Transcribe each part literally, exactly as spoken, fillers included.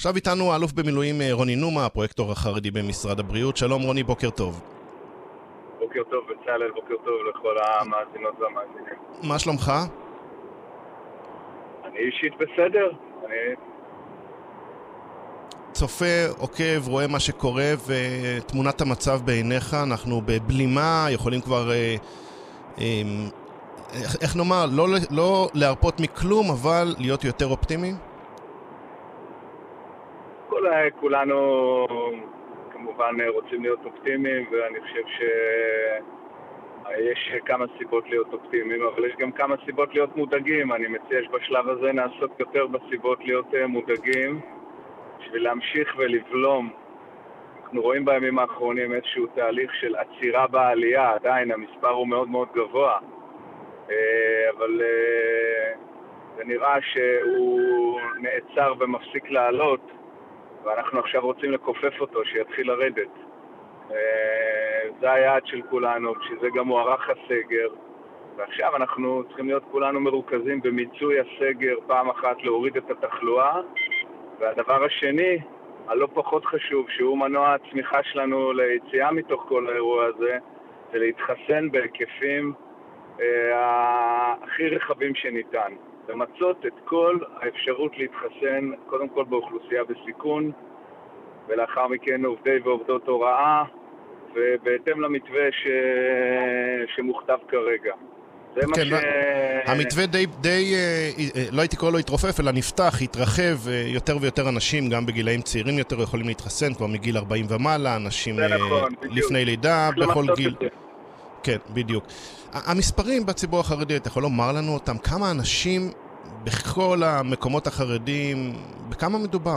עכשיו איתנו האלוף במילואים רוני נומה, הפרויקטור החרדי במשרד הבריאות. שלום רוני, בוקר טוב. בוקר טוב בצלאל, בוקר טוב לכל המאזינות והמאזינים. מה שלומך? אני אישית בסדר. אני... צופה, עוקב, רואה מה שקורה ותמונת המצב בעיניך. אנחנו בבלימה, יכולים כבר, אה, אה, איך, איך נאמר, לא, לא להרפות מכלום, אבל להיות יותר אופטימיים? כל, כולנו כמובן רוצים להיות אופטימיים, ואני חושב שיש כמה סיבות להיות אופטימיים, אבל יש גם כמה סיבות להיות מודאגים. אני מציע שבשלב הזה נעסוק יותר בסיבות להיות מודאגים, בשביל להמשיך ולבלום. אנחנו רואים בימים האחרונים איזשהו תהליך של עצירה בעלייה, עדיין המספר הוא מאוד מאוד גבוה, אבל זה נראה שהוא נעצר ומפסיק לעלות, ואנחנו עכשיו רוצים לקופף אותו, שיתחיל לרדת. זה היעד של כולנו, שזה גם מוארך הסגר, ועכשיו אנחנו צריכים להיות כולנו מרוכזים במיצוי הסגר, פעם אחת להוריד את התחלואה, והדבר השני, הלא פחות חשוב, שהוא מנוע הצמיחה שלנו ליציאה מתוך כל האירוע הזה, זה להתחסן בהיקפים אה, הכי רחבים שניתן. למצות את כל האפשרות להתחסן, קודם כל באוכלוסייה בסיכון, ולאחר מכן עובדי ועובדות הוראה, ובהתאם למתווה ש... שמוכתב כרגע. זה כן, מה ש... המתווה די, די, לא הייתי קורא לו התרופף, אלא נפתח, התרחב, יותר ויותר אנשים, גם בגילאים צעירים יותר, יכולים להתחסן, כבר מגיל ארבעים ומעלה, אנשים נכון, לפני לידה, בכל גיל. כן, בדיוק. המספרים בציבור החרדי, אתה יכול לומר לנו אותם, כמה אנשים בכל המקומות החרדיים, בכמה מדובר?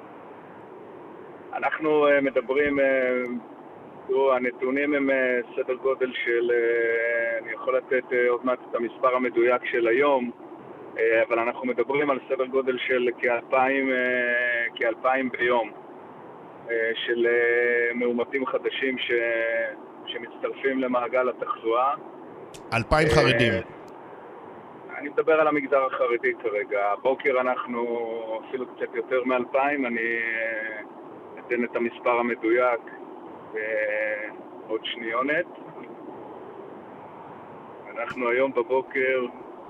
אנחנו מדברים... הנתונים הם סדר גודל של, אני יכול לתת עוד מעט את המספר המדויק של היום, אבל אנחנו מדברים על סדר גודל של כאלפיים, כאלפיים ביום של מאומתים חדשים ש, שמצטרפים למעגל התחלואה. אלפיים חרדים. אני מדבר על המגזר החרדי כרגע. הבוקר אנחנו אפילו קצת יותר מאלפיים, אני אתן את המספר המדויק. ועוד שניונת. אנחנו היום בבוקר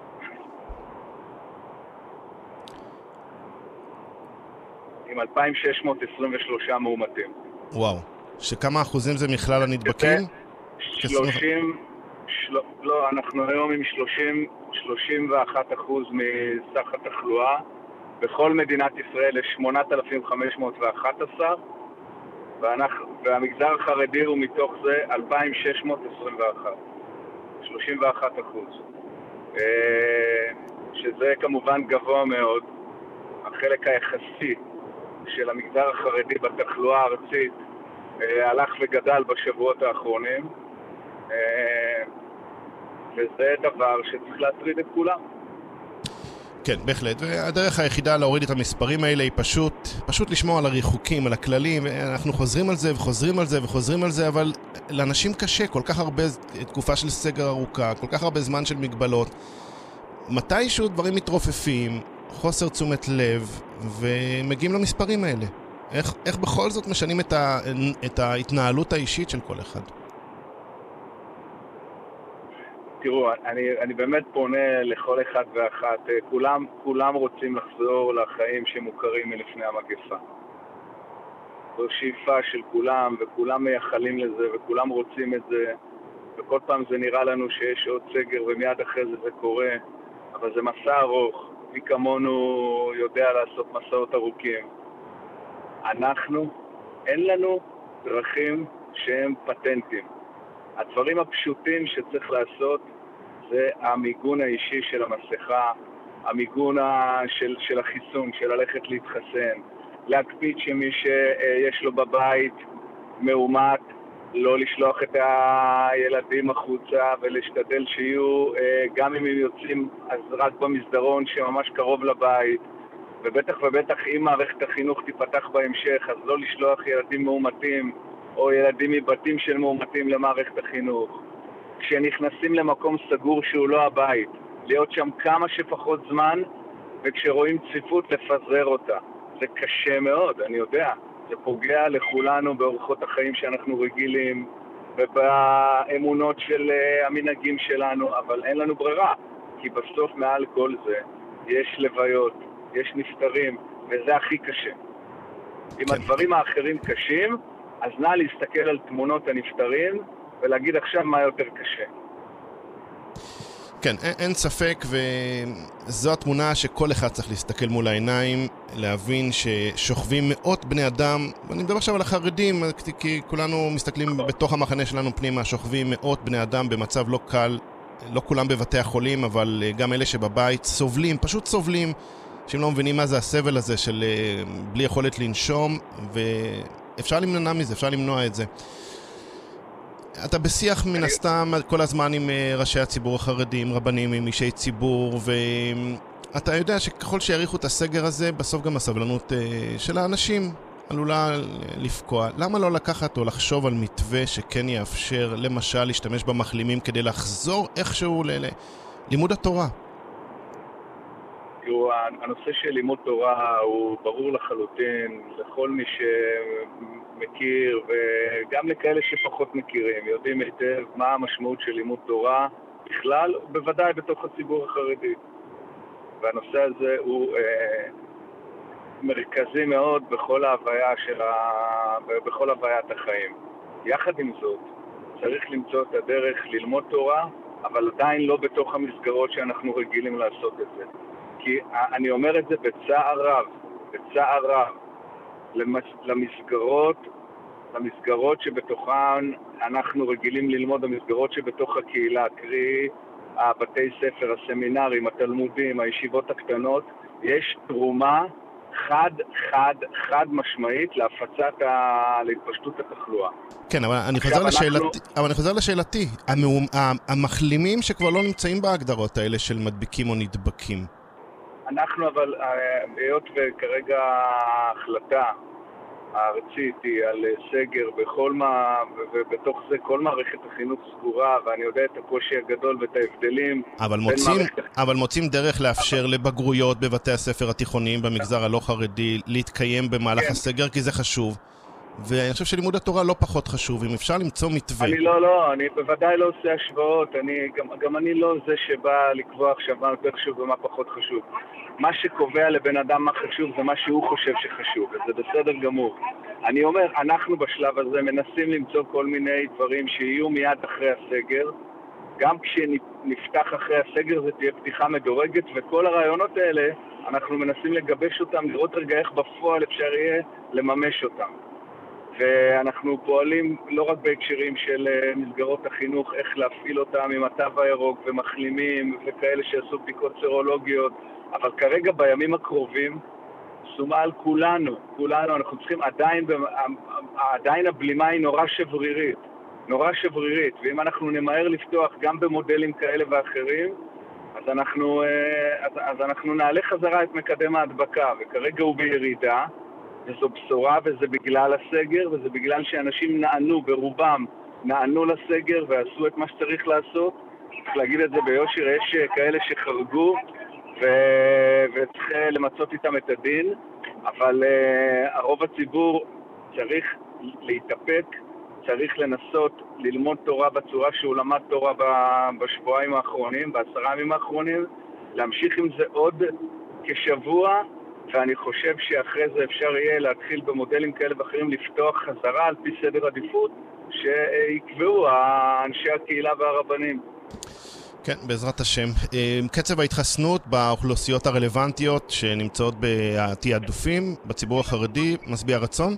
עם אלפיים שש מאות עשרים ושלושה מאומתים. וואו. שכמה אחוזים זה מכלל הנדבקים? שלושים, של... לא, אנחנו היום עם שלושים, שלושים ואחד אחוז מסך התחלואה. בכל מדינת ישראל יש שמונת אלפים חמש מאות ואחת עשרה. ואנחנו, והמגזר החרדי הוא מתוך זה אלפיים שש מאות עשרים ואחת, שלושים ואחד אחוז, שזה כמובן גבוה מאוד. החלק היחסי של המגזר החרדי בתחלואה הארצית הלך וגדל בשבועות האחרונים, וזה דבר שצריך להטריד את כולם. כן, בהחלט, והדרך היחידה להוריד את המספרים האלה היא פשוט, פשוט לשמור על הריחוקים, על הכללים, אנחנו חוזרים על זה וחוזרים על זה וחוזרים על זה, אבל לאנשים קשה, כל כך הרבה תקופה של סגר ארוכה, כל כך הרבה זמן של מגבלות, מתישהו דברים מתרופפים, חוסר תשומת לב, ומגיעים למספרים האלה. איך, איך בכל זאת משנים את, ה, את ההתנהלות האישית של כל אחד? תראו, אני, אני באמת פונה לכל אחד ואחת. כולם, כולם רוצים לחזור לחיים שמוכרים מלפני המגפה. זו שאיפה של כולם, וכולם מייחלים לזה, וכולם רוצים את זה, וכל פעם זה נראה לנו שיש עוד סגר, ומיד אחרי זה זה קורה, אבל זה מסע ארוך. מי כמונו יודע לעשות מסעות ארוכים. אנחנו, אין לנו דרכים שהם פטנטים. הדברים הפשוטים שצריך לעשות זה המיגון האישי של המסכה, המיגון של, של החיסון, של ללכת להתחסן, להקפיד שמי שיש לו בבית מאומת, לא לשלוח את הילדים החוצה ולהשתדל שיהיו, גם אם הם יוצאים, אז רק במסדרון שממש קרוב לבית, ובטח ובטח אם מערכת החינוך תיפתח בהמשך, אז לא לשלוח ילדים מאומתים או ילדים מבתים של מאומתים למערכת החינוך. כשנכנסים למקום סגור שהוא לא הבית, להיות שם כמה שפחות זמן, וכשרואים צפיפות לפזר אותה. זה קשה מאוד, אני יודע. זה פוגע לכולנו באורחות החיים שאנחנו רגילים, ובאמונות של המנהגים שלנו, אבל אין לנו ברירה. כי בסוף מעל כל זה יש לוויות, יש נפטרים, וזה הכי קשה. אם כן. הדברים האחרים קשים, אז נא להסתכל על תמונות הנפטרים, ולהגיד עכשיו מה יותר קשה. כן, אין, אין ספק, וזו התמונה שכל אחד צריך להסתכל מול העיניים, להבין ששוכבים מאות בני אדם, ואני מדבר עכשיו על החרדים, כי כולנו מסתכלים בתוך המחנה שלנו פנימה, שוכבים מאות בני אדם במצב לא קל, לא כולם בבתי החולים, אבל גם אלה שבבית סובלים, פשוט סובלים, שהם לא מבינים מה זה הסבל הזה של בלי יכולת לנשום, ואפשר למנוע מזה, אפשר למנוע את זה. אתה בשיח מן הסתם כל הזמן עם ראשי הציבור החרדים, רבנים, עם אישי ציבור, ואתה יודע שככל שיאריכו את הסגר הזה, בסוף גם הסבלנות של האנשים עלולה לפקוע. למה לא לקחת או לחשוב על מתווה שכן יאפשר, למשל, להשתמש במחלימים כדי לחזור איכשהו ללימוד התורה? תראו, הנושא של לימוד תורה הוא ברור לחלוטין לכל מי שמכיר, וגם לכאלה שפחות מכירים, יודעים היטב מה המשמעות של לימוד תורה בכלל, ובוודאי בתוך הציבור החרדי. והנושא הזה הוא אה, מרכזי מאוד בכל ההוויה של ה... בכל הוויית החיים. יחד עם זאת, צריך למצוא את הדרך ללמוד תורה, אבל עדיין לא בתוך המסגרות שאנחנו רגילים לעשות את זה. כי אני אומר את זה בצער רב, בצער רב, למסגרות, למסגרות שבתוכן אנחנו רגילים ללמוד, המסגרות שבתוך הקהילה, קרי הבתי ספר, הסמינרים, התלמודים, הישיבות הקטנות, יש תרומה חד, חד, חד משמעית להפצת ה... להתפשטות התחלואה. כן, אבל אני חוזר לשאלתי, אנחנו... אבל אני חוזר לשאלתי, המאום... המחלימים שכבר לא נמצאים בהגדרות האלה של מדביקים או נדבקים. אנחנו אבל, היות וכרגע ההחלטה הארצית היא על סגר בכל מה, ובתוך זה כל מערכת החינוך סגורה, ואני יודע את הקושי הגדול ואת ההבדלים. אבל מוצאים, מערכת... אבל מוצאים דרך לאפשר אבל... לבגרויות בבתי הספר התיכוניים במגזר הלא חרדי להתקיים במהלך כן. הסגר, כי זה חשוב. ואני חושב שלימוד התורה לא פחות חשוב, אם אפשר למצוא מתווה. אני לא, לא, אני בוודאי לא עושה השוואות, אני, גם, גם אני לא זה שבא לקבוע עכשיו מה יותר חשוב ומה פחות חשוב. מה שקובע לבן אדם מה חשוב זה מה שהוא חושב שחשוב, וזה בסדר גמור. אני אומר, אנחנו בשלב הזה מנסים למצוא כל מיני דברים שיהיו מיד אחרי הסגר, גם כשנפתח אחרי הסגר זה תהיה פתיחה מדורגת, וכל הרעיונות האלה אנחנו מנסים לגבש אותם, לראות רגע איך בפועל אפשר יהיה לממש אותם. ואנחנו פועלים לא רק בהקשרים של מסגרות החינוך, איך להפעיל אותם עם התו הירוק ומחלימים וכאלה שעשו בדיקות סרולוגיות, אבל כרגע בימים הקרובים שומה על כולנו, כולנו, אנחנו צריכים עדיין, עדיין הבלימה היא נורא שברירית, נורא שברירית, ואם אנחנו נמהר לפתוח גם במודלים כאלה ואחרים, אז אנחנו, אז, אז אנחנו נעלה חזרה את מקדם ההדבקה, וכרגע הוא בירידה, וזו בשורה, וזה בגלל הסגר, וזה בגלל שאנשים נענו ברובם, נענו לסגר ועשו את מה שצריך לעשות. צריך להגיד את זה ביושר, יש כאלה שחרגו ו... וצריך למצות איתם את הדין, אבל uh, הרוב הציבור צריך להתאפק, צריך לנסות ללמוד תורה בצורה שהוא למד תורה בשבועיים האחרונים, בעשרה ימים האחרונים, להמשיך עם זה עוד כשבוע, ואני חושב שאחרי זה אפשר יהיה להתחיל במודלים כאלה ואחרים לפתוח חזרה על פי סדר עדיפות שיקבעו אנשי הקהילה והרבנים. כן, בעזרת השם. קצב ההתחסנות באוכלוסיות הרלוונטיות שנמצאות בתעדופים בציבור החרדי משביע רצון?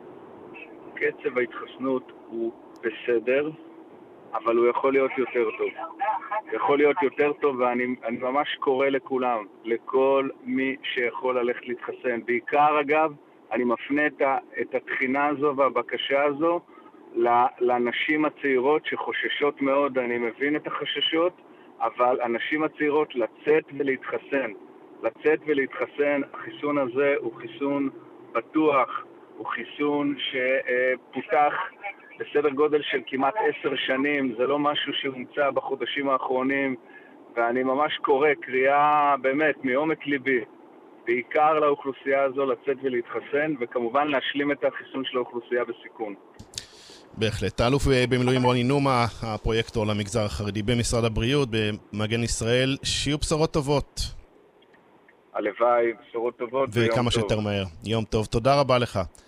קצב ההתחסנות הוא בסדר, אבל הוא יכול להיות יותר טוב. יכול להיות יותר טוב, ואני אני ממש קורא לכולם, לכל מי שיכול ללכת להתחסן. בעיקר, אגב, אני מפנה את, ה, את התחינה הזו והבקשה הזו לנשים הצעירות שחוששות מאוד, אני מבין את החששות, אבל הנשים הצעירות לצאת ולהתחסן. לצאת ולהתחסן, החיסון הזה הוא חיסון בטוח, הוא חיסון שפותח בסדר גודל של כמעט עשר שנים, זה לא משהו שהומצא בחודשים האחרונים, ואני ממש קורא קריאה באמת מעומק ליבי בעיקר לאוכלוסייה הזו לצאת ולהתחסן, וכמובן להשלים את החיסון של האוכלוסייה בסיכון. בהחלט. האלוף במילואים רוני נומה, הפרויקטור למגזר החרדי במשרד הבריאות, במגן ישראל, שיהיו בשורות טובות. הלוואי, בשורות טובות ויום טוב. וכמה שיותר מהר. יום טוב. תודה רבה לך.